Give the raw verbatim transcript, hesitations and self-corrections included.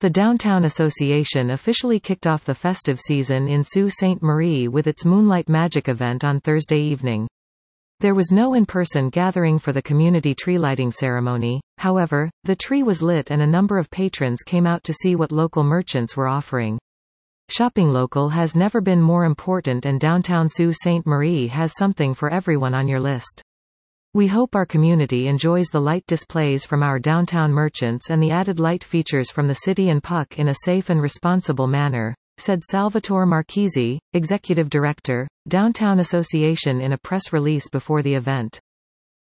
The Downtown Association officially kicked off the festive season in Sault Ste. Marie with its Moonlight Magic event on Thursday evening. There was no in-person gathering for the community tree lighting ceremony, however, the tree was lit and a number of patrons came out to see what local merchants were offering. Shopping local has never been more important, and downtown Sault Ste. Marie has something for everyone on your list. We hope our community enjoys the light displays from our downtown merchants and the added light features from the city and P U C in a safe and responsible manner, said Salvatore Marchese, Executive Director, Downtown Association, in a press release before the event.